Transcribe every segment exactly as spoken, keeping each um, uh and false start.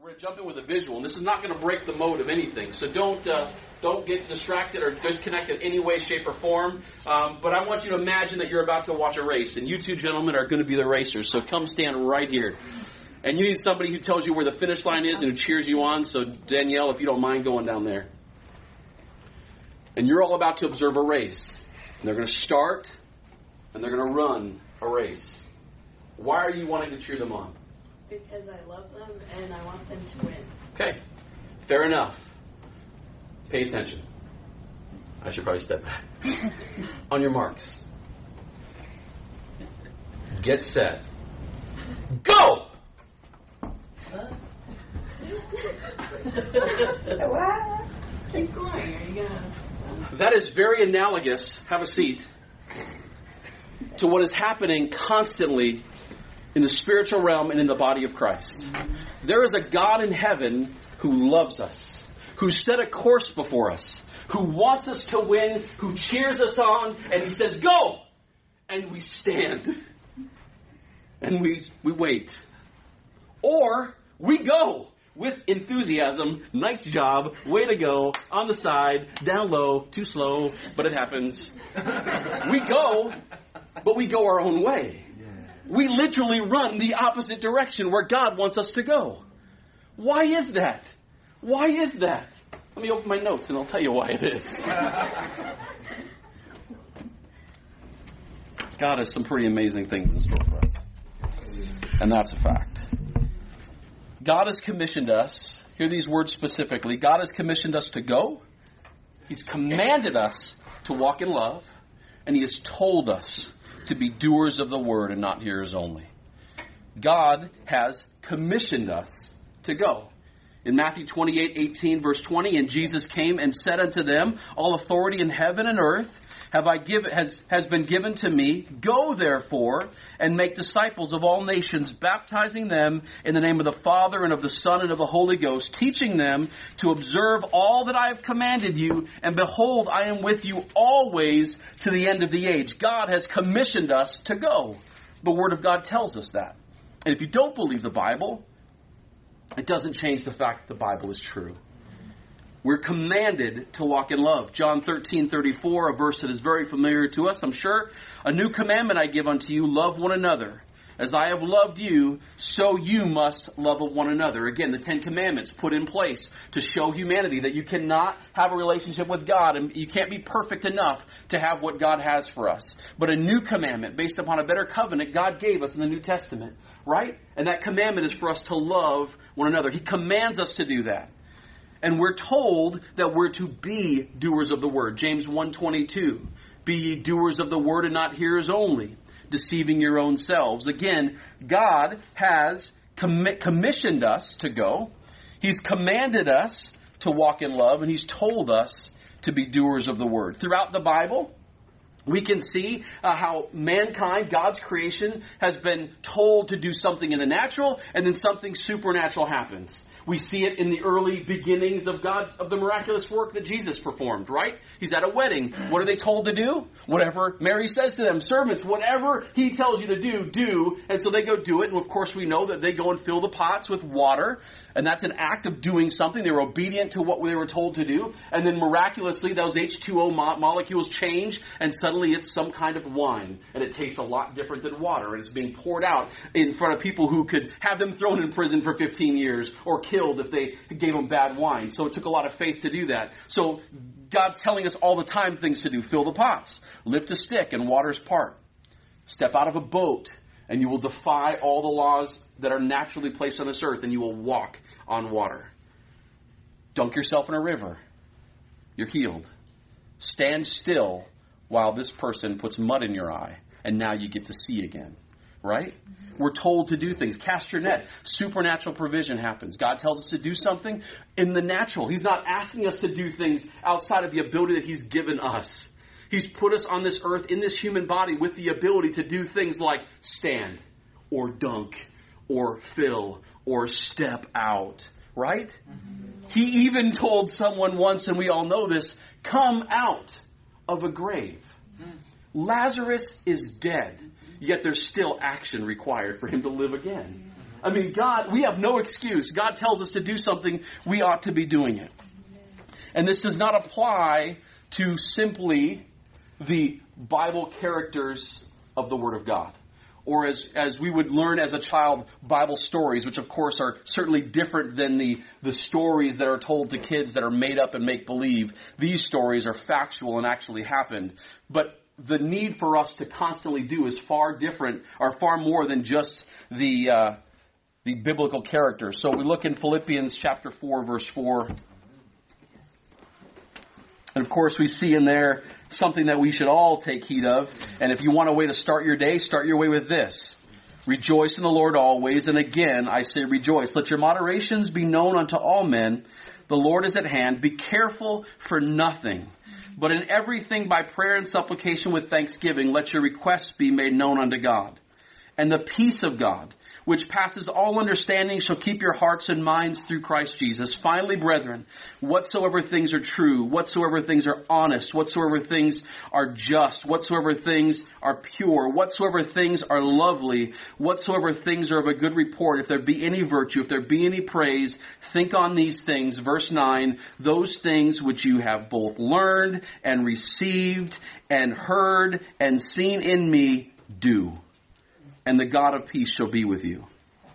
we're going to jump in with a visual, and this is not going to break the mode of anything. So don't uh, don't get distracted or disconnected in any way, shape, or form. Um, but I want you to imagine that you're about to watch a race, and you two gentlemen are going to be the racers. So come stand right here. And you need somebody who tells you where the finish line is and who cheers you on. So Danielle, if you don't mind going down there. And you're all about to observe a race. And they're going to start, and they're going to run a race. Why are you wanting to cheer them on? Because I love them and I want them to win. Okay, fair enough. Pay attention. I should probably step back. On your marks. Get set. Go! Keep going. Are you gonna... That is very analogous, have a seat, to what is happening constantly in the spiritual realm and in the body of Christ. There is a God in heaven who loves us, who set a course before us, who wants us to win, who cheers us on, and he says, go! And we stand. And we, we wait. Or we go with enthusiasm. Nice job. Way to go. On the side. Down low. Too slow. But it happens. We go, but we go our own way. We literally run the opposite direction where God wants us to go. Why is that? Why is that? Let me open my notes and I'll tell you why it is. God has some pretty amazing things in store for us. And that's a fact. God has commissioned us, hear these words specifically, God has commissioned us to go. He's commanded us to walk in love. And He has told us to be doers of the word and not hearers only. God has commissioned us to go. In Matthew twenty-eight eighteen, verse twenty, and Jesus came and said unto them, all authority in heaven and earth have I give, has, has been given to me. Go therefore and make disciples of all nations, baptizing them in the name of the Father and of the Son and of the Holy Ghost, teaching them to observe all that I have commanded you. And behold, I am with you always to the end of the age. God has commissioned us to go. The Word of God tells us that. And if you don't believe the Bible, it doesn't change the fact that the Bible is true. We're commanded to walk in love. John thirteen thirty-four, a verse that is very familiar to us, I'm sure. A new commandment I give unto you, love one another. As I have loved you, so you must love one another. Again, the Ten Commandments put in place to show humanity that you cannot have a relationship with God and you can't be perfect enough to have what God has for us. But a new commandment based upon a better covenant God gave us in the New Testament, right? And that commandment is for us to love one another. He commands us to do that. And we're told that we're to be doers of the word. James one twenty-two, be ye doers of the word and not hearers only, deceiving your own selves. Again, God has commi- commissioned us to go. He's commanded us to walk in love, and He's told us to be doers of the word. Throughout the Bible, we can see uh, how mankind, God's creation, has been told to do something in the natural, and then something supernatural happens. We see it in the early beginnings of God's, of the miraculous work that Jesus performed, right? He's at a wedding. What are they told to do? Whatever Mary says to them, servants, whatever He tells you to do, do. And so they go do it. And of course we know that they go and fill the pots with water. And that's an act of doing something. They were obedient to what they were told to do. And then miraculously those H two O mo- molecules change. And suddenly it's some kind of wine. And it tastes a lot different than water. And it's being poured out in front of people who could have them thrown in prison for fifteen years or killed if they gave them bad wine. So it took a lot of faith to do that. So God's telling us all the time things to do. Fill the pots. Lift a stick and waters part. Step out of a boat and you will defy all the laws that are naturally placed on this earth and you will walk on water. Dunk yourself in a river. You're healed. Stand still while this person puts mud in your eye and now you get to see again. Right? We're told to do things. Cast your net. Supernatural provision happens. God tells us to do something in the natural. He's not asking us to do things outside of the ability that He's given us. He's put us on this earth in this human body with the ability to do things like stand or dunk or fill or step out. Right? Mm-hmm. He even told someone once, and we all know this, come out of a grave. Mm-hmm. Lazarus is dead. Yet there's still action required for him to live again. I mean, God, we have no excuse. God tells us to do something, we ought to be doing it. And this does not apply to simply the Bible characters of the Word of God. Or as, as we would learn as a child, Bible stories, which of course are certainly different than the, the stories that are told to kids that are made up and make-believe. These stories are factual and actually happened. But the need for us to constantly do is far different, or far more than just the, uh, the biblical characters. So we look in Philippians chapter four, verse four. And of course we see in there something that we should all take heed of. And if you want a way to start your day, start your way with this. Rejoice in the Lord always. And again, I say rejoice. Let your moderations be known unto all men. The Lord is at hand. Be careful for nothing. But in everything by prayer and supplication with thanksgiving, let your requests be made known unto God. And the peace of God, which passes all understanding, shall keep your hearts and minds through Christ Jesus. Finally, brethren, whatsoever things are true, whatsoever things are honest, whatsoever things are just, whatsoever things are pure, whatsoever things are lovely, whatsoever things are of a good report, if there be any virtue, if there be any praise, think on these things. Verse nine, those things which you have both learned and received and heard and seen in me, do. And the God of peace shall be with you.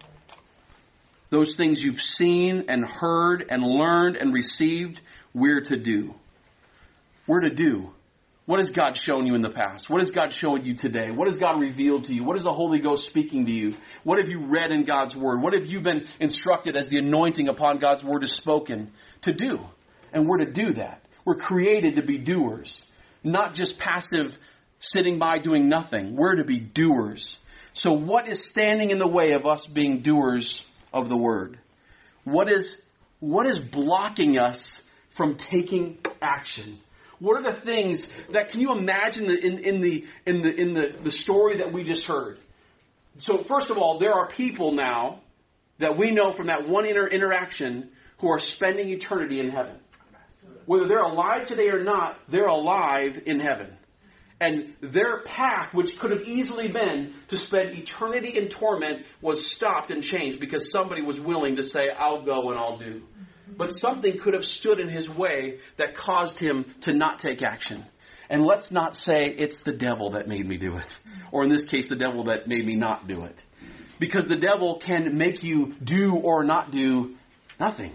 Those things you've seen and heard and learned and received, we're to do. We're to do. What has God shown you in the past? What has God shown you today? What has God revealed to you? What is the Holy Ghost speaking to you? What have you read in God's Word? What have you been instructed as the anointing upon God's Word is spoken to do? And we're to do that. We're created to be doers, not just passive sitting by doing nothing. We're to be doers. So what is standing in the way of us being doers of the Word? What is, what is blocking us from taking action? What are the things that, can you imagine in, in, the, in, the, in the, the story that we just heard? So first of all, there are people now that we know from that one inter- interaction who are spending eternity in heaven. Whether they're alive today or not, they're alive in heaven. And their path, which could have easily been to spend eternity in torment, was stopped and changed because somebody was willing to say, I'll go and I'll do. But something could have stood in his way that caused him to not take action. And let's not say it's the devil that made me do it. Or in this case, the devil that made me not do it. Because the devil can make you do or not do nothing.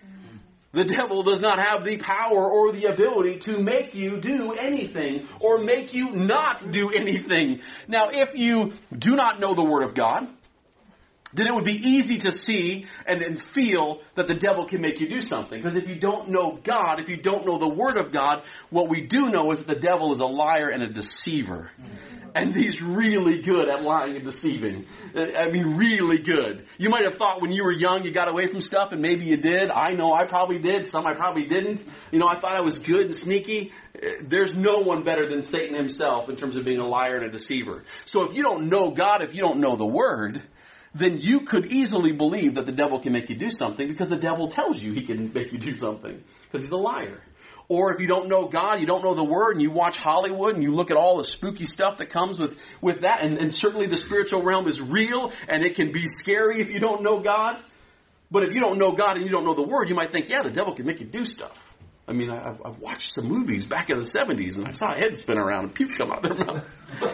The devil does not have the power or the ability to make you do anything or make you not do anything. Now, if you do not know the Word of God, then it would be easy to see and, and feel that the devil can make you do something. Because if you don't know God, if you don't know the Word of God, what we do know is that the devil is a liar and a deceiver. And he's really good at lying and deceiving. I mean, really good. You might have thought when you were young you got away from stuff, and maybe you did. I know I probably did. Some I probably didn't. You know, I thought I was good and sneaky. There's no one better than Satan himself in terms of being a liar and a deceiver. So if you don't know God, if you don't know the Word, then you could easily believe that the devil can make you do something because the devil tells you he can make you do something because he's a liar. Or if you don't know God, you don't know the Word, and you watch Hollywood and you look at all the spooky stuff that comes with, with that, and, and certainly the spiritual realm is real, and it can be scary if you don't know God. But if you don't know God and you don't know the Word, you might think, yeah, the devil can make you do stuff. I mean, I've, I've watched some movies back in the seventies, and I saw a head spin around and puke come out of their mouth.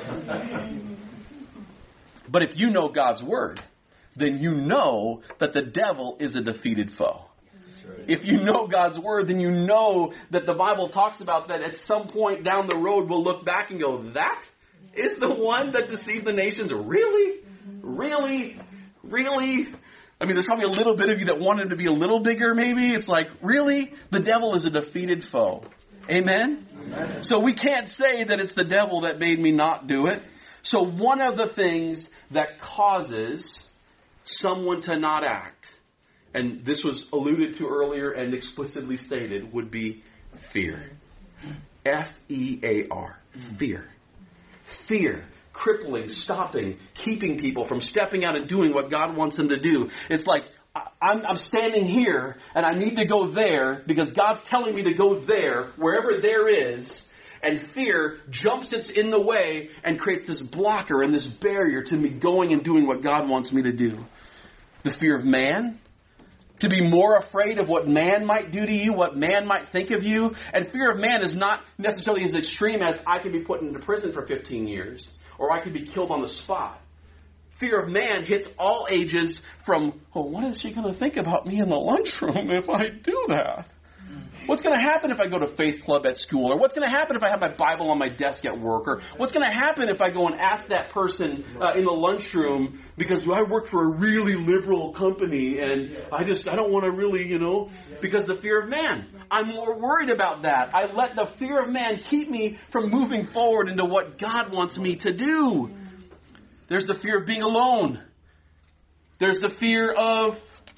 But if you know God's Word, then you know that the devil is a defeated foe. If you know God's Word, then you know that the Bible talks about that at some point down the road we'll look back and go, that is the one that deceived the nations? Really? Really? Really? I mean, there's probably a little bit of you that want him to be a little bigger maybe. It's like, really? The devil is a defeated foe. Amen? Amen? So we can't say that it's the devil that made me not do it. So one of the things that causes someone to not act, and this was alluded to earlier and explicitly stated, would be fear. F E A R. Fear. Fear. Crippling, stopping, keeping people from stepping out and doing what God wants them to do. It's like, I'm, I'm standing here and I need to go there because God's telling me to go there, wherever there is. And fear jumps it's in the way and creates this blocker and this barrier to me going and doing what God wants me to do. The fear of man. To be more afraid of what man might do to you, what man might think of you. And fear of man is not necessarily as extreme as I could be put into prison for fifteen years or I could be killed on the spot. Fear of man hits all ages from, oh, what is she going to think about me in the lunchroom if I do that? What's going to happen if I go to Faith Club at school? Or what's going to happen if I have my Bible on my desk at work? Or what's going to happen if I go and ask that person uh, in the lunchroom because I work for a really liberal company and I just, I don't want to really, you know, because the fear of man. I'm more worried about that. I let the fear of man keep me from moving forward into what God wants me to do. There's the fear of being alone. There's the fear of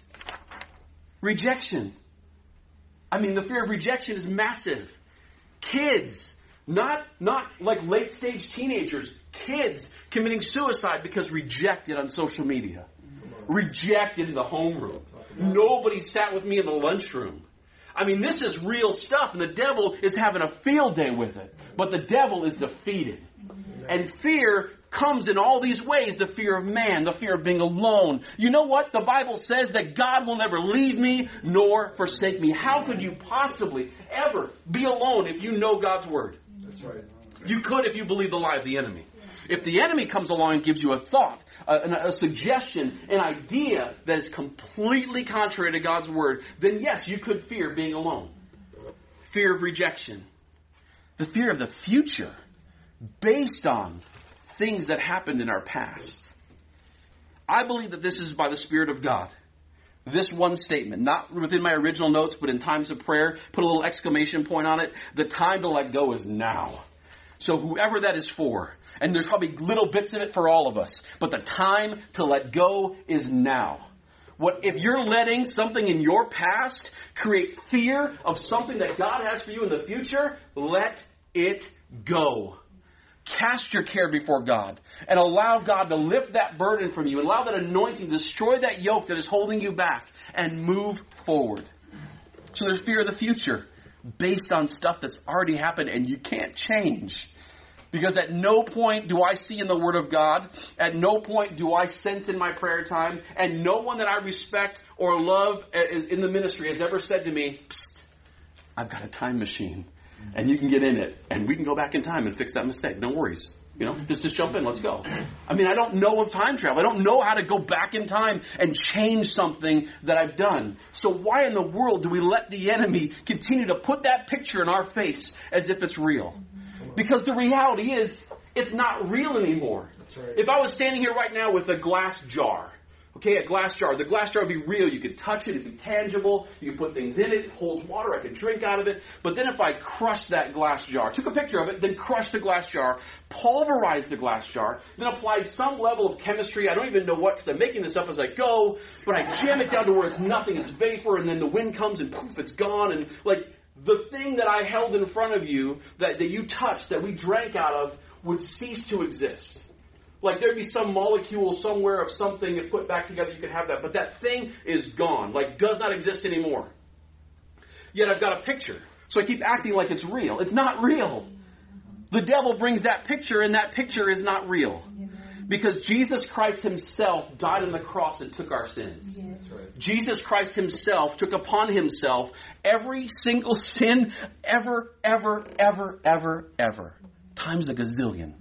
rejection. I mean, the fear of rejection is massive. Kids, not not like late-stage teenagers, kids committing suicide because rejected on social media. Rejected in the homeroom. Nobody sat with me in the lunchroom. I mean, this is real stuff, and the devil is having a field day with it. But the devil is defeated. And fear comes in all these ways. The fear of man, the fear of being alone. You know what? The Bible says that God will never leave me nor forsake me. How could you possibly ever be alone if you know God's word? That's right. You could if you believe the lie of the enemy. If the enemy comes along and gives you a thought, a, a suggestion, an idea that is completely contrary to God's word, then yes, you could fear being alone. Fear of rejection. The fear of the future based on things that happened in our past. I believe that this is by the Spirit of God. This one statement, not within my original notes, but in times of prayer, put a little exclamation point on it. The time to let go is now. So whoever that is for, and there's probably little bits of it for all of us, but the time to let go is now. What if you're letting something in your past create fear of something that God has for you in the future? Let it go. Cast your care before God and allow God to lift that burden from you and allow that anointing to destroy that yoke that is holding you back and move forward. So there's fear of the future based on stuff that's already happened and you can't change. Because at no point do I see in the Word of God, at no point do I sense in my prayer time, and no one that I respect or love in the ministry has ever said to me, psst, I've got a time machine. And you can get in it, and we can go back in time and fix that mistake. No worries. You know, just, just jump in. Let's go. I mean, I don't know of time travel. I don't know how to go back in time and change something that I've done. So why in the world do we let the enemy continue to put that picture in our face as if it's real? Because the reality is, it's not real anymore. That's right. If I was standing here right now with a glass jar, okay, a glass jar. The glass jar would be real. You could touch it. It would be tangible. You could put things in it. It holds water. I could drink out of it. But then if I crushed that glass jar, took a picture of it, then crushed the glass jar, pulverized the glass jar, then applied some level of chemistry. I don't even know what, because I'm making this up as I go. But I jam it down to where it's nothing. It's vapor. And then the wind comes and poof, it's gone. And like the thing that I held in front of you, that, that you touched, that we drank out of, would cease to exist. Like there'd be some molecule somewhere of something that put back together, you could have that. But that thing is gone, like does not exist anymore. Yet I've got a picture. So I keep acting like it's real. It's not real. The devil brings that picture, and that picture is not real. Because Jesus Christ himself died on the cross and took our sins. That's right. Jesus Christ himself took upon himself every single sin ever, ever, ever, ever, ever. Times a gazillion.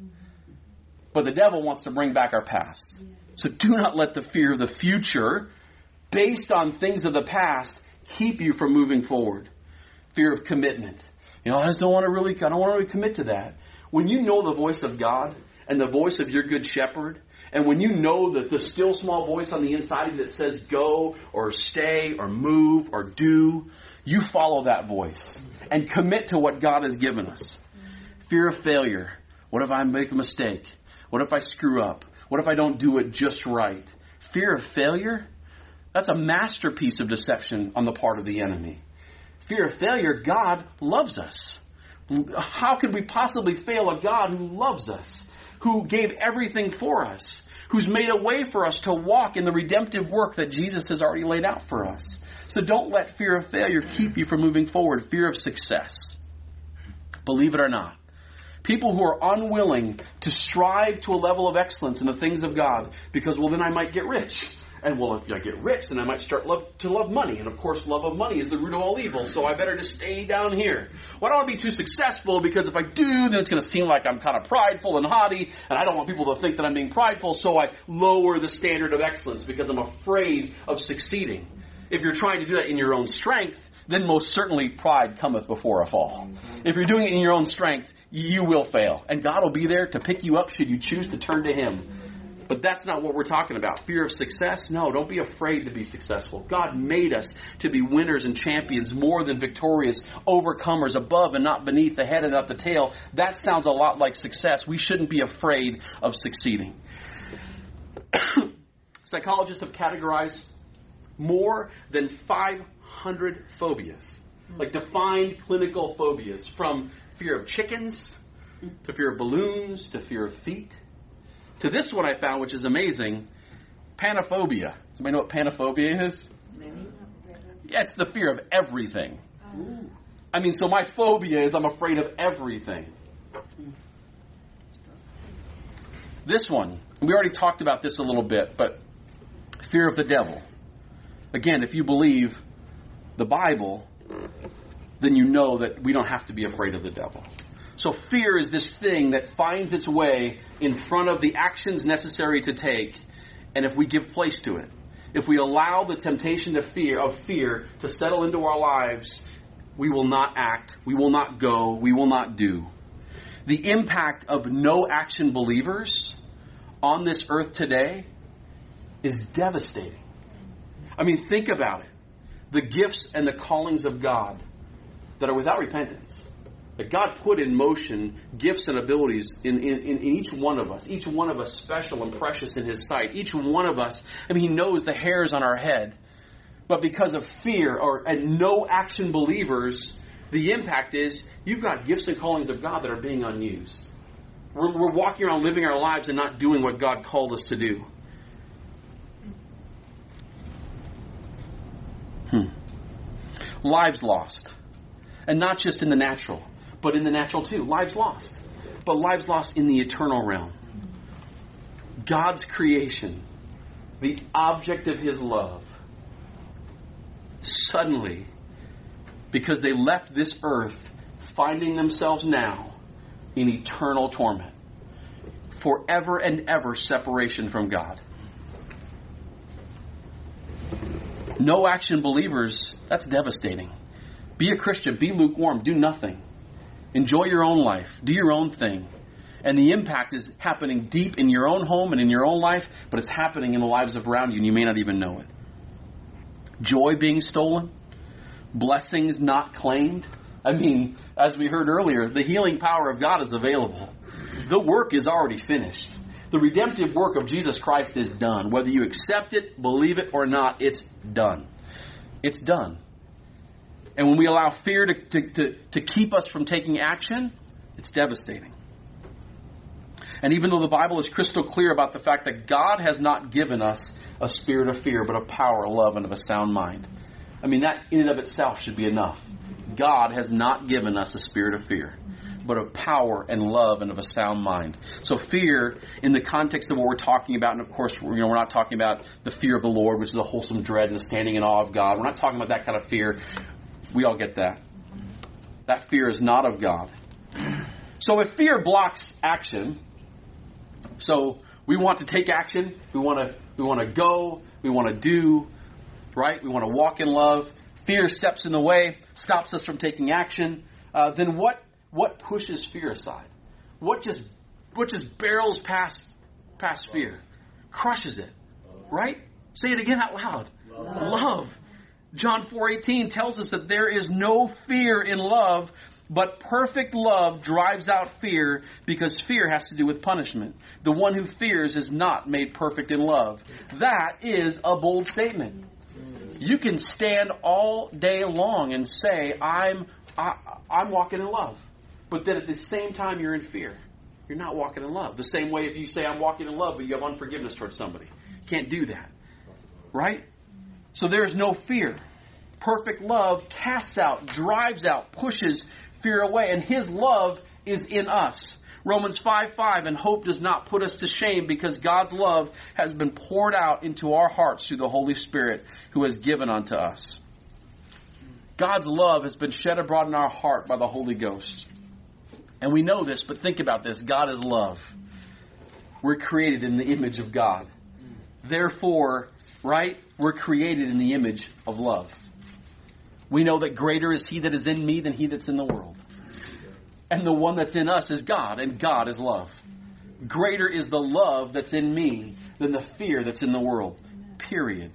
But the devil wants to bring back our past. So do not let the fear of the future, based on things of the past, keep you from moving forward. Fear of commitment. You know, I just don't want to really, I don't want to really commit to that. When you know the voice of God and the voice of your good shepherd, and when you know that the still small voice on the inside of you that says go or stay or move or do, you follow that voice and commit to what God has given us. Fear of failure. What if I make a mistake? What if I screw up? What if I don't do it just right? Fear of failure? That's a masterpiece of deception on the part of the enemy. Fear of failure, God loves us. How could we possibly fail a God who loves us, who gave everything for us, who's made a way for us to walk in the redemptive work that Jesus has already laid out for us? So don't let fear of failure keep you from moving forward. Fear of success. Believe it or not. People who are unwilling to strive to a level of excellence in the things of God because, well, then I might get rich. And well, if I get rich, then I might start love, to love money. And of course, love of money is the root of all evil. So I better just stay down here. Well, I don't want to be too successful because if I do, then it's going to seem like I'm kind of prideful and haughty. And I don't want people to think that I'm being prideful. So I lower the standard of excellence because I'm afraid of succeeding. If you're trying to do that in your own strength, then most certainly pride cometh before a fall. If you're doing it in your own strength, you will fail. And God will be there to pick you up should you choose to turn to Him. But that's not what we're talking about. Fear of success? No, don't be afraid to be successful. God made us to be winners and champions, more than victorious, overcomers, above and not beneath, the head and not the tail. That sounds a lot like success. We shouldn't be afraid of succeeding. Psychologists have categorized more than five hundred phobias, like defined clinical phobias, from fear of chickens to fear of balloons to fear of feet. To this one I found, which is amazing, panophobia. Somebody know what panophobia is? Yeah, it's the fear of everything. I mean, so my phobia is I'm afraid of everything. This one, we already talked about this a little bit, but fear of the devil. Again, if you believe the Bible, then you know that we don't have to be afraid of the devil. So fear is this thing that finds its way in front of the actions necessary to take, and if we give place to it, if we allow the temptation to fear of fear to settle into our lives, we will not act, we will not go, we will not do. The impact of no action believers on this earth today is devastating. I mean, think about it. The gifts and the callings of God that are without repentance. That God put in motion gifts and abilities in, in, in each one of us. Each one of us special and precious in His sight. Each one of us, I mean, He knows the hairs on our head. But because of fear or and no action believers, the impact is you've got gifts and callings of God that are being unused. We're, we're walking around living our lives and not doing what God called us to do. Hmm. Lives lost. And not just in the natural, but in the natural too. Lives lost. But lives lost in the eternal realm. God's creation, the object of His love, suddenly, because they left this earth, finding themselves now in eternal torment. Forever and ever separation from God. No action believers, that's devastating. Be a Christian, be lukewarm, do nothing. Enjoy your own life, do your own thing. And the impact is happening deep in your own home and in your own life, but it's happening in the lives of around you and you may not even know it. Joy being stolen, blessings not claimed. I mean, as we heard earlier, the healing power of God is available. The work is already finished. The redemptive work of Jesus Christ is done. Whether you accept it, believe it or not, it's done. It's done. And when we allow fear to, to, to, to keep us from taking action, it's devastating. And even though the Bible is crystal clear about the fact that God has not given us a spirit of fear, but of power, love, and of a sound mind. I mean, that in and of itself should be enough. God has not given us a spirit of fear, but of power and love and of a sound mind. So fear, in the context of what we're talking about, and of course, you know, we're not talking about the fear of the Lord, which is a wholesome dread and the standing in awe of God. We're not talking about that kind of fear. We all get that. That fear is not of God. So if fear blocks action, so we want to take action, we want to we want to go, we want to do, right? We want to walk in love. Fear steps in the way, stops us from taking action. Uh, then what what pushes fear aside? What just what just barrels past past fear, crushes it, right? Say it again out loud. Love. Love. John four eighteen tells us that there is no fear in love, but perfect love drives out fear, because fear has to do with punishment. The one who fears is not made perfect in love. That is a bold statement. You can stand all day long and say, I'm I, I'm walking in love. But then at the same time, you're in fear. You're not walking in love. The same way if you say, I'm walking in love, but you have unforgiveness towards somebody. You can't do that. Right? So there is no fear. Perfect love casts out, drives out, pushes fear away. And His love is in us. Romans five five, and hope does not put us to shame because God's love has been poured out into our hearts through the Holy Spirit who has given unto us. God's love has been shed abroad in our heart by the Holy Ghost. And we know this, but think about this. God is love. We're created in the image of God. Therefore, right, we're created in the image of love. We know that greater is He that is in me than he that's in the world. And the one that's in us is God, and God is love. Greater is the love that's in me than the fear that's in the world. Period.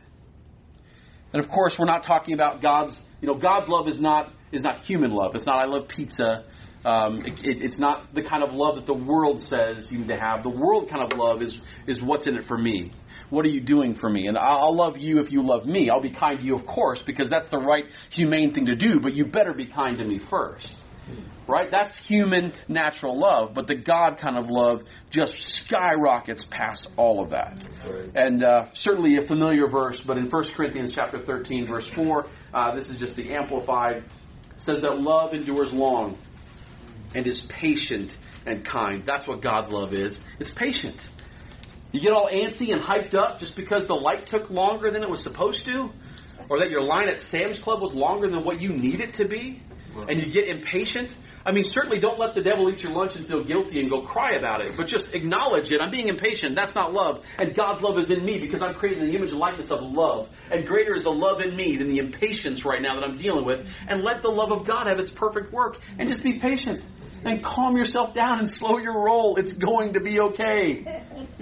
And of course, we're not talking about God's, you know, God's love is not is not human love. It's not I love pizza. Um, it, it, it's not the kind of love that the world says you need to have. The world kind of love is is what's in it for me. What are you doing for me? And I'll love you if you love me. I'll be kind to you, of course, because that's the right humane thing to do. But you better be kind to me first. Right? That's human, natural love. But the God kind of love just skyrockets past all of that. And uh, certainly a familiar verse, but in First Corinthians chapter thirteen, verse four, uh, this is just the Amplified, says that love endures long and is patient and kind. That's what God's love is. It's patient. You get all antsy and hyped up just because the light took longer than it was supposed to, or that your line at Sam's Club was longer than what you need it to be, and you get impatient. I mean, certainly don't let the devil eat your lunch and feel guilty and go cry about it, but just acknowledge it. I'm being impatient. That's not love. And God's love is in me because I'm created in the image and likeness of love. And greater is the love in me than the impatience right now that I'm dealing with. And let the love of God have its perfect work. And just be patient. And calm yourself down and slow your roll. It's going to be okay.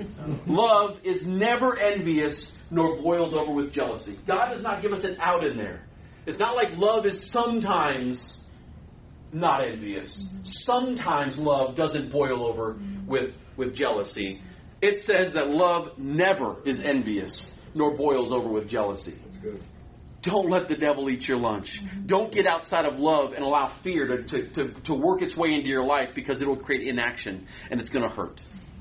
Love is never envious nor boils over with jealousy. God does not give us an out in there. It's not like love is sometimes not envious. Sometimes love doesn't boil over with, with jealousy. It says that love never is envious nor boils over with jealousy. That's good. Don't let the devil eat your lunch. Don't get outside of love and allow fear to, to, to, to work its way into your life because it will create inaction and it's going to hurt.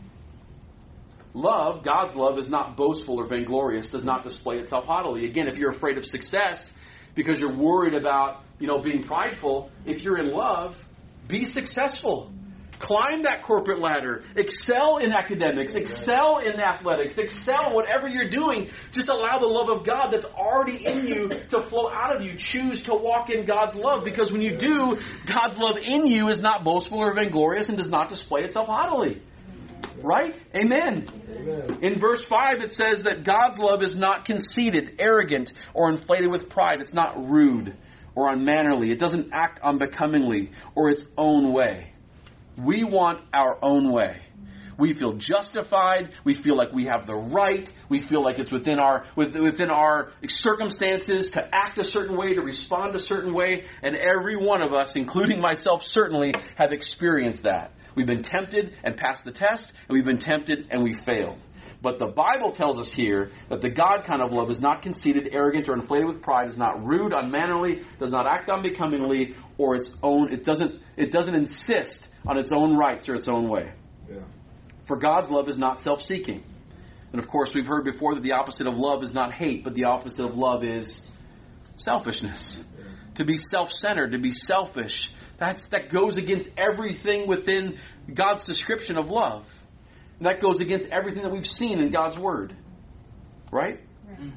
Love, God's love, is not boastful or vainglorious, does not display itself haughtily. Again, if you're afraid of success because you're worried about, you know, being prideful, if you're in love, be successful. Climb that corporate ladder. Excel in academics. Excel in athletics. Excel whatever you're doing. Just allow the love of God that's already in you to flow out of you. Choose to walk in God's love, because when you do, God's love in you is not boastful or vainglorious and does not display itself haughtily. Right? Amen. Amen. In verse five it says that God's love is not conceited, arrogant, or inflated with pride. It's not rude or unmannerly. It doesn't act unbecomingly or its own way. We want our own way. We feel justified. We feel like we have the right. We feel like it's within our within our circumstances to act a certain way, to respond a certain way. And every one of us, including myself certainly, have experienced that. We've been tempted and passed the test, and we've been tempted and we failed. But the Bible tells us here that the God kind of love is not conceited, arrogant, or inflated with pride, is not rude, unmannerly, does not act unbecomingly, or its own. It doesn't. It doesn't insist on its own rights or its own way. Yeah. For God's love is not self-seeking. And of course, we've heard before that the opposite of love is not hate, but the opposite of love is selfishness. Yeah. To be self-centered, to be selfish, that's, that goes against everything within God's description of love. And that goes against everything that we've seen in God's Word. Right? Right.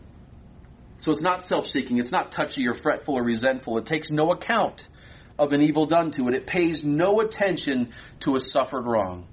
So it's not self-seeking. It's not touchy or fretful or resentful. It takes no account of an evil done to it. It pays no attention to a suffered wrong.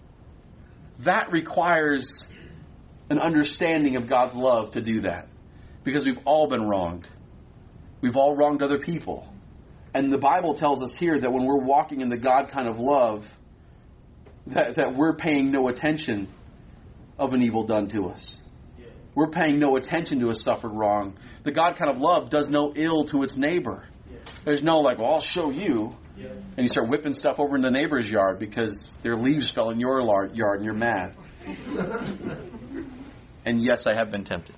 That requires an understanding of God's love to do that. Because we've all been wronged. We've all wronged other people. And the Bible tells us here that when we're walking in the God kind of love, that, that we're paying no attention of an evil done to us. Yeah. We're paying no attention to a suffered wrong. The God kind of love does no ill to its neighbor. Yeah. There's no like, well, I'll show you. Yeah. And you start whipping stuff over in the neighbor's yard because their leaves fell in your yard and you're mad. And yes, I have been tempted.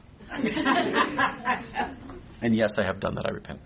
And yes, I have done that. I repent.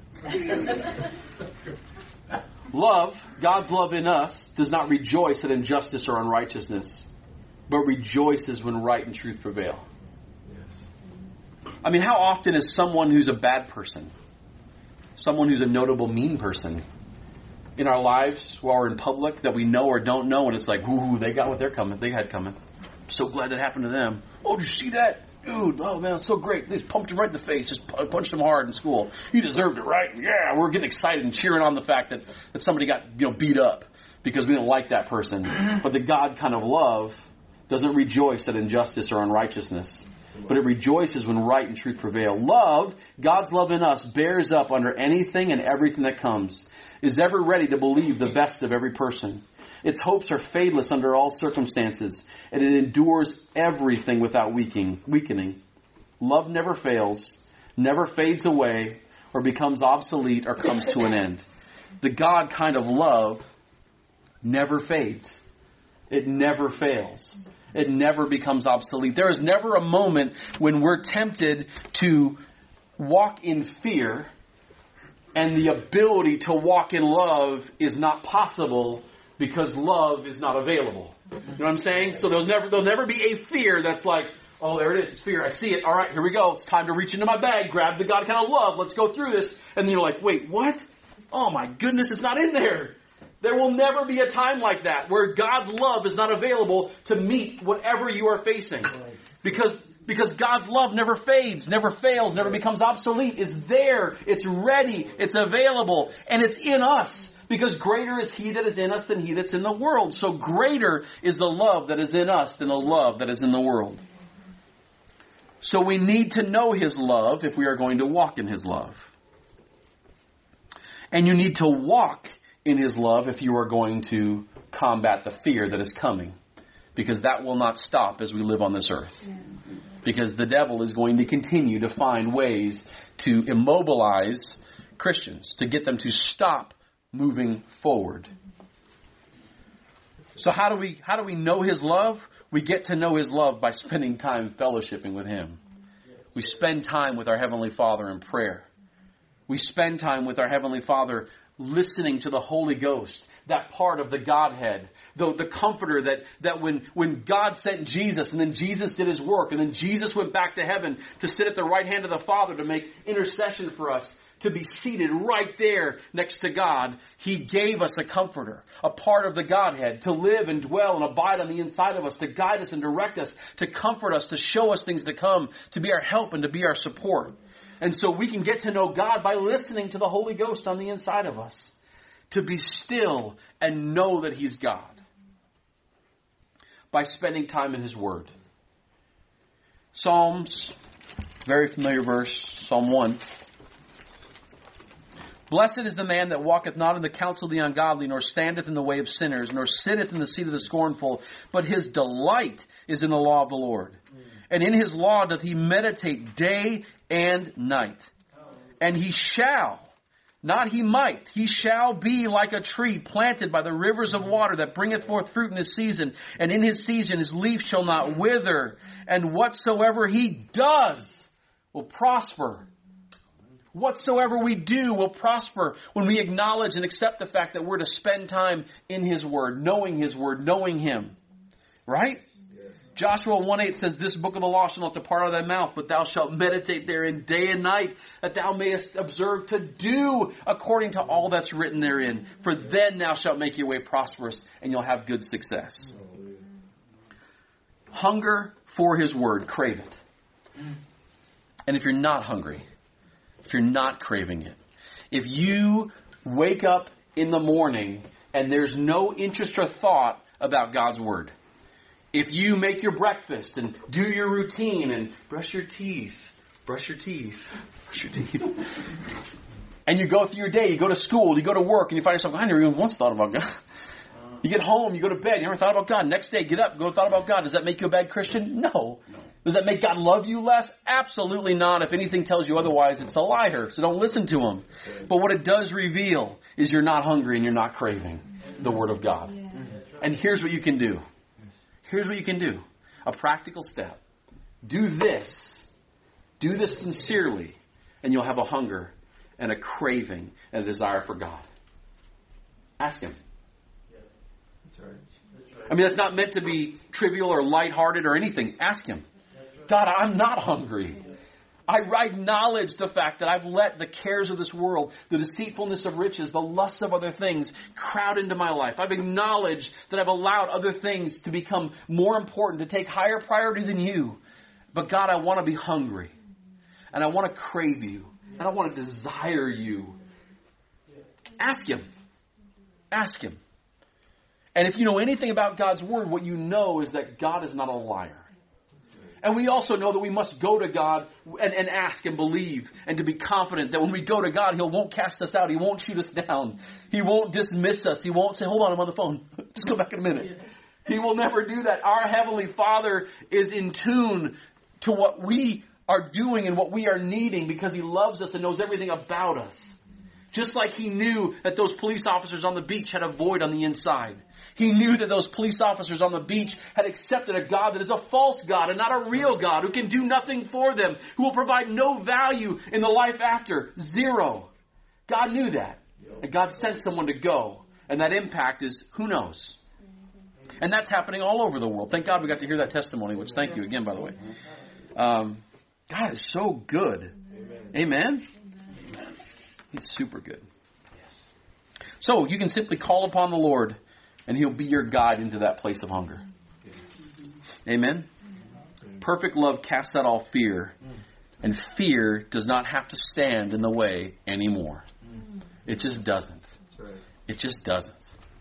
Love, God's love in us, does not rejoice at injustice or unrighteousness, but rejoices when right and truth prevail. Yes. I mean, how often is someone who's a bad person, someone who's a notable mean person, in our lives while we're in public that we know or don't know, and it's like, ooh, they got what they're coming. They had coming. I'm so glad that happened to them. Oh, did you see that? Dude, oh man, it's so great. They just pumped him right in the face, just punched him hard in school. He deserved it, right? Yeah, we're getting excited and cheering on the fact that, that somebody got, you know, beat up because we didn't like that person. But the God kind of love doesn't rejoice at injustice or unrighteousness, but it rejoices when right and truth prevail. Love, God's love in us, bears up under anything and everything that comes, is ever ready to believe the best of every person. Its hopes are fadeless under all circumstances, and it endures everything without weakening. weakening. Love never fails, never fades away, or becomes obsolete or comes to an end. The God kind of love never fades. It never fails. It never becomes obsolete. There is never a moment when we're tempted to walk in fear and the ability to walk in love is not possible because love is not available. You know what I'm saying? So there'll never there'll never be a fear that's like, oh, there it is. It's fear. I see it. All right, here we go. It's time to reach into my bag, grab the God kind of love. Let's go through this. And then you're like, wait, what? Oh, my goodness, it's not in there. There will never be a time like that where God's love is not available to meet whatever you are facing. Because because God's love never fades, never fails, never becomes obsolete. It's there. It's ready. It's available. And it's in us. Because greater is He that is in us than he that's in the world. So greater is the love that is in us than the love that is in the world. So we need to know His love if we are going to walk in His love. And you need to walk in His love if you are going to combat the fear that is coming. Because that will not stop as we live on this earth. Because the devil is going to continue to find ways to immobilize Christians, to get them to stop moving forward. So how do we how do we know His love? We get to know His love by spending time fellowshipping with Him. We spend time with our Heavenly Father in prayer. We spend time with our Heavenly Father listening to the Holy Ghost, that part of the Godhead, the, the Comforter that, that when, when God sent Jesus and then Jesus did His work and then Jesus went back to heaven to sit at the right hand of the Father to make intercession for us, to be seated right there next to God, He gave us a Comforter, a part of the Godhead, to live and dwell and abide on the inside of us, to guide us and direct us, to comfort us, to show us things to come, to be our help and to be our support. And so we can get to know God by listening to the Holy Ghost on the inside of us, to be still and know that He's God, by spending time in His Word. Psalms, very familiar verse, Psalm one. Blessed is the man that walketh not in the counsel of the ungodly, nor standeth in the way of sinners, nor sitteth in the seat of the scornful, but his delight is in the law of the Lord. Mm. And in His law doth he meditate day and night. Oh. And he shall, not he might, he shall be like a tree planted by the rivers of water that bringeth forth fruit in his season. And in his season his leaf shall not wither. And whatsoever he does will prosper. Whatsoever we do will prosper when we acknowledge and accept the fact that we're to spend time in His Word, knowing His Word, knowing Him. Right? Yes. Joshua one eight says, This book of the law shall not depart out of thy mouth, but thou shalt meditate therein day and night, that thou mayest observe to do according to all that's written therein. For then thou shalt make your way prosperous, and you'll have good success. Hunger for His Word. Crave it. And if you're not hungry, if you're not craving it, if you wake up in the morning and there's no interest or thought about God's Word, if you make your breakfast and do your routine and brush your teeth, brush your teeth, brush your teeth, and you go through your day, you go to school, you go to work, and you find yourself, I never even once thought about God. You get home, you go to bed, you never thought about God. Next day, get up, go thought about God. Does that make you a bad Christian? No. Does that make God love you less? Absolutely not. If anything tells you otherwise, it's a liar. So don't listen to him. But what it does reveal is you're not hungry and you're not craving the Word of God. And here's what you can do. Here's what you can do. A practical step. Do this. Do this sincerely. And you'll have a hunger and a craving and a desire for God. Ask Him. I mean, that's not meant to be trivial or lighthearted or anything. Ask Him. God, I'm not hungry. I acknowledge the fact that I've let the cares of this world, the deceitfulness of riches, the lusts of other things crowd into my life. I've acknowledged that I've allowed other things to become more important, to take higher priority than you. But God, I want to be hungry. And I want to crave you. And I want to desire you. Ask Him. Ask Him. And if you know anything about God's Word, what you know is that God is not a liar. And we also know that we must go to God and, and ask and believe and to be confident that when we go to God, He won't cast us out. He won't shoot us down. He won't dismiss us. He won't say, hold on, I'm on the phone. Just go back in a minute. He will never do that. Our Heavenly Father is in tune to what we are doing and what we are needing because He loves us and knows everything about us. Just like He knew that those police officers on the beach had a void on the inside. He knew that those police officers on the beach had accepted a God that is a false God and not a real God who can do nothing for them, who will provide no value in the life after. Zero. God knew that. And God sent someone to go. And that impact is, who knows? And that's happening all over the world. Thank God we got to hear that testimony, which thank you again, by the way. Um, God is so good. Amen? He's super good. So you can simply call upon the Lord and He'll be your guide into that place of hunger. Amen? Perfect love casts out all fear. And fear does not have to stand in the way anymore. It just doesn't. It just doesn't.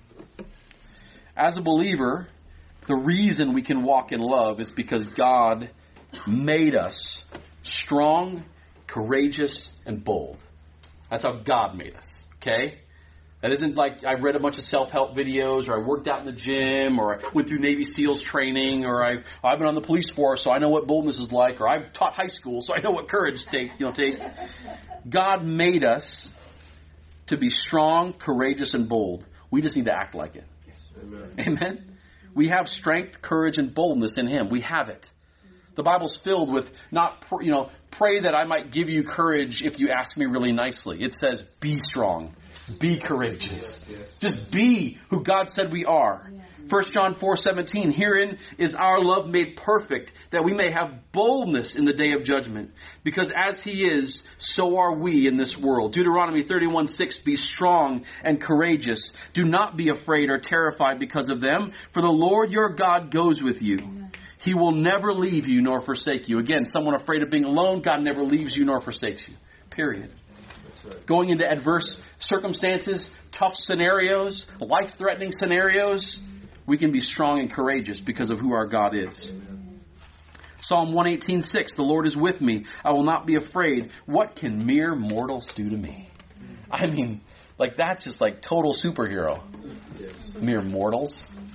As a believer, the reason we can walk in love is because God made us strong, courageous, and bold. That's how God made us. Okay? That isn't like I read a bunch of self-help videos, or I worked out in the gym, or I went through Navy SEALs training, or I, I've been on the police force, so I know what boldness is like, or I've taught high school, so I know what courage take, you know, takes. God made us to be strong, courageous, and bold. We just need to act like it. Amen. Amen. We have strength, courage, and boldness in Him. We have it. The Bible's filled with not, you know, pray that I might give you courage if you ask me really nicely. It says, be strong. Be courageous. Just be who God said we are. First John four seventeen, herein is our love made perfect, that we may have boldness in the day of judgment. Because as He is, so are we in this world. Deuteronomy thirty-one six, be strong and courageous. Do not be afraid or terrified because of them, for the Lord your God goes with you. He will never leave you nor forsake you. Again, someone afraid of being alone, God never leaves you nor forsakes you. Period. Going into adverse circumstances, tough scenarios, life-threatening scenarios, we can be strong and courageous because of who our God is. Amen. Psalm one eighteen six, the Lord is with me. I will not be afraid. What can mere mortals do to me? I mean, like that's just like total superhero. Yes. Mere mortals.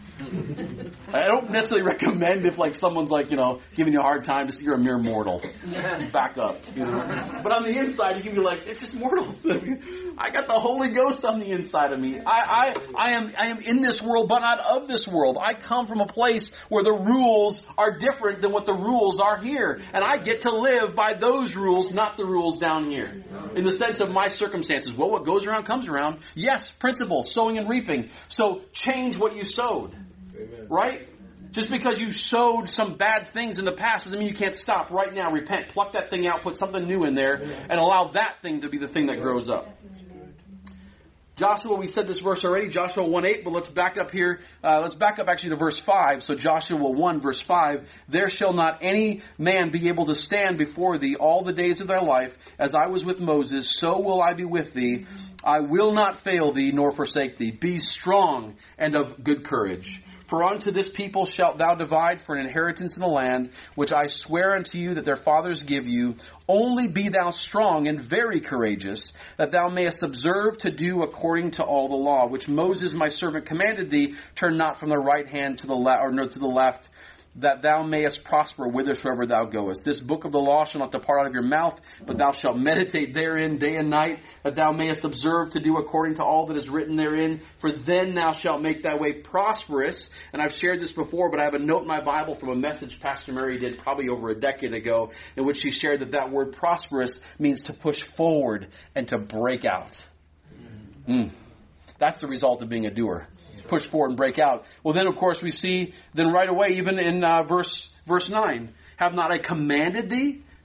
I don't necessarily recommend if like someone's like, you know, giving you a hard time, just you're a mere mortal. Back up. You know? But on the inside, you can be like, it's just mortals. I got the Holy Ghost on the inside of me. I, I, I am I am in this world, but not of this world. I come from a place where the rules are different than what the rules are here. And I get to live by those rules, not the rules down here. In the sense of my circumstances. Well, what goes around comes around. Yes, principle, sowing and reaping. So change what you sowed. Amen. Right? Just because you sowed some bad things in the past doesn't mean you can't stop right now. Repent. Pluck that thing out. Put something new in there. And allow that thing to be the thing that grows up. Joshua, we said this verse already, Joshua one eight, but let's back up here. Uh, let's back up actually to verse five. So Joshua one verse five, there shall not any man be able to stand before thee all the days of thy life. As I was with Moses, so will I be with thee. I will not fail thee nor forsake thee. Be strong and of good courage. For unto this people shalt thou divide for an inheritance in the land, which I swear unto you that their fathers give you. Only be thou strong and very courageous, that thou mayest observe to do according to all the law, which Moses my servant commanded thee. Turn not from the right hand to the left, or no, to the left, that thou mayest prosper whithersoever thou goest. This book of the law shall not depart out of your mouth, but thou shalt meditate therein day and night, that thou mayest observe to do according to all that is written therein. For then thou shalt make thy way prosperous. And I've shared this before, but I have a note in my Bible from a message Pastor Mary did probably over a decade ago, in which she shared that that word prosperous means to push forward and to break out. Mm. That's the result of being a doer. Push forward and break out. Well, then, of course, we see then right away, even in uh, verse verse nine, have not I commanded thee?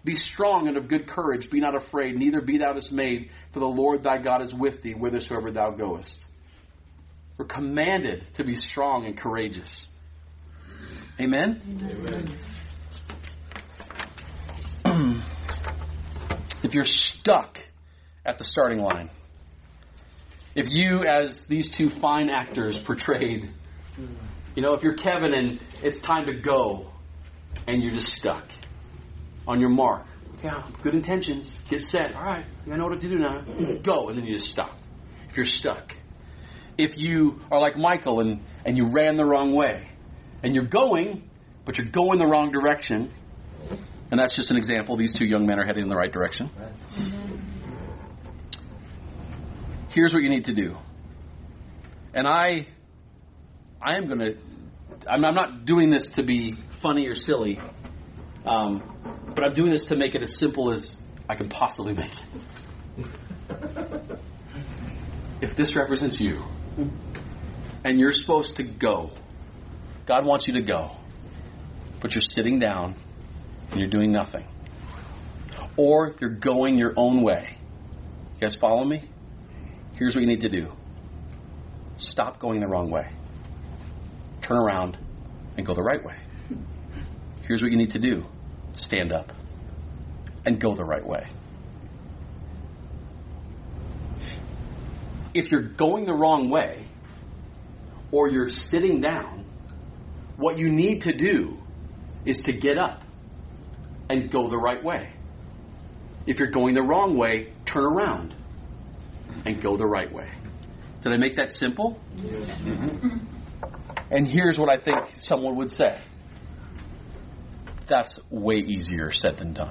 Be strong and of good courage. Be not afraid, neither be thou dismayed, for the Lord thy God is with thee whithersoever thou goest. We're commanded to be strong and courageous. Amen? Amen. If you're stuck at the starting line, if you, as these two fine actors portrayed, you know, if you're Kevin and it's time to go and you're just stuck on your mark. Yeah, good intentions. Get set. All right, I know what to do now. Go. And then you just stop. If you're stuck. If you are like Michael and, and you ran the wrong way and you're going, but you're going the wrong direction, and that's just an example. These two young men are heading in the right direction. Here's what you need to do. And I I am going to, I'm, I'm not doing this to be funny or silly, um, but I'm doing this to make it as simple as I can possibly make it. If this represents you, and you're supposed to go, God wants you to go, but you're sitting down and you're doing nothing. Or you're going your own way. You guys follow me? Here's what you need to do. Stop going the wrong way. Turn around and go the right way. Here's what you need to do. Stand up and go the right way. If you're going the wrong way or you're sitting down, what you need to do is to get up and go the right way. If you're going the wrong way, turn around and go the right way. Did I make that simple? Yeah. Mm-hmm. And here's what I think someone would say. That's way easier said than done.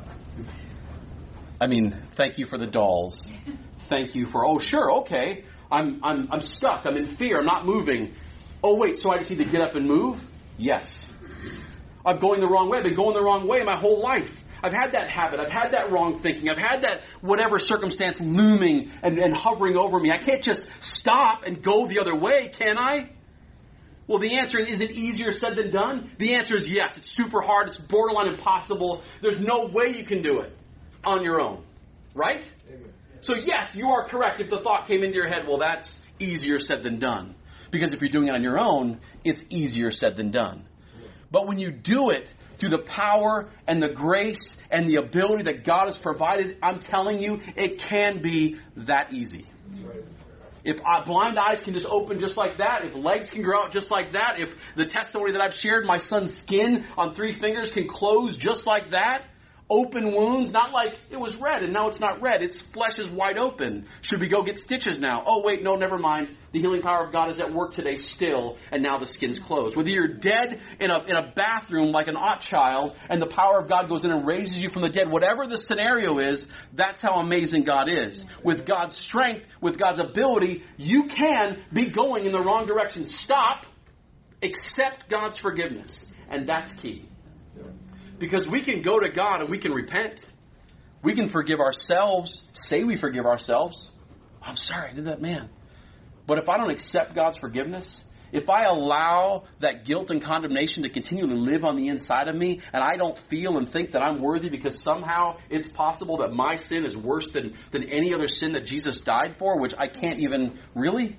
I mean, thank you for the dolls. Thank you for, oh, sure, okay. I'm I'm I'm stuck. I'm in fear. I'm not moving. Oh, wait, so I just need to get up and move? Yes. I'm going the wrong way. I've been going the wrong way my whole life. I've had that habit. I've had that wrong thinking. I've had that whatever circumstance looming and, and hovering over me. I can't just stop and go the other way, can I? Well, the answer is, is it easier said than done? The answer is yes. It's super hard. It's borderline impossible. There's no way you can do it on your own. Right? Amen. So yes, you are correct if the thought came into your head, well, that's easier said than done. Because if you're doing it on your own, it's easier said than done. But when you do it through the power and the grace and the ability that God has provided, I'm telling you, it can be that easy. If blind eyes can just open just like that, if legs can grow out just like that, if the testimony that I've shared, my son's skin on three fingers can close just like that, open wounds, not like it was red and now it's not red, its flesh is wide open. Should we go get stitches now? Oh, wait, no, never mind. The healing power of God is at work today still, and now the skin's closed. Whether you're dead in a in a bathroom like an ought child, and the power of God goes in and raises you from the dead, whatever the scenario is, that's how amazing God is. With God's strength, with God's ability, you can be going in the wrong direction. Stop, accept God's forgiveness, and that's key. Because we can go to God and we can repent. We can forgive ourselves, say we forgive ourselves. I'm sorry, I did that, man. But if I don't accept God's forgiveness, if I allow that guilt and condemnation to continually live on the inside of me, and I don't feel and think that I'm worthy because somehow it's possible that my sin is worse than, than any other sin that Jesus died for, which I can't even really,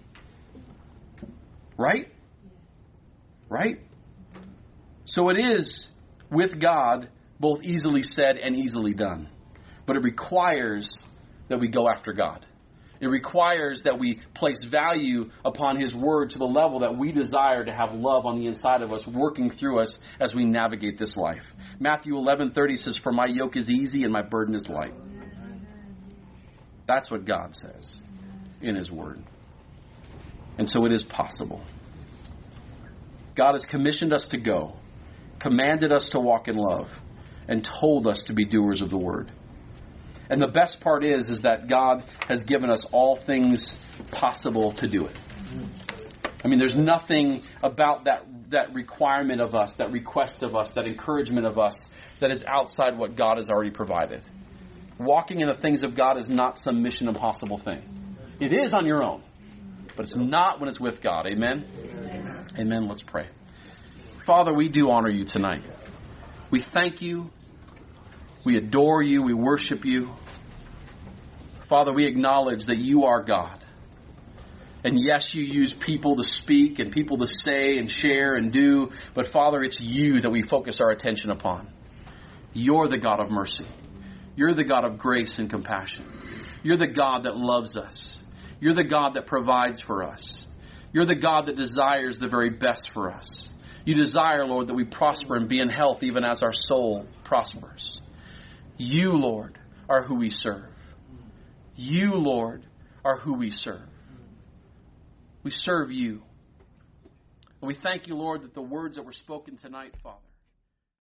right? Right? So it is with God both easily said and easily done. But it requires that we go after God. It requires that we place value upon His Word to the level that we desire to have love on the inside of us, working through us as we navigate this life. Matthew eleven thirty says, "For my yoke is easy and my burden is light." That's what God says in His Word. And so it is possible. God has commissioned us to go, commanded us to walk in love, and told us to be doers of the Word. And the best part is, is that God has given us all things possible to do it. I mean, there's nothing about that, that requirement of us, that request of us, that encouragement of us that is outside what God has already provided. Walking in the things of God is not some mission impossible thing. It is on your own, but it's not when it's with God. Amen? Amen. Amen. Let's pray. Father, we do honor you tonight. We thank you. We adore you. We worship you. Father, we acknowledge that you are God. And yes, you use people to speak and people to say and share and do. But Father, it's you that we focus our attention upon. You're the God of mercy. You're the God of grace and compassion. You're the God that loves us. You're the God that provides for us. You're the God that desires the very best for us. You desire, Lord, that we prosper and be in health even as our soul prospers. You, Lord, are who we serve. You, Lord, are who we serve. We serve you. And we thank you, Lord, that the words that were spoken tonight, Father,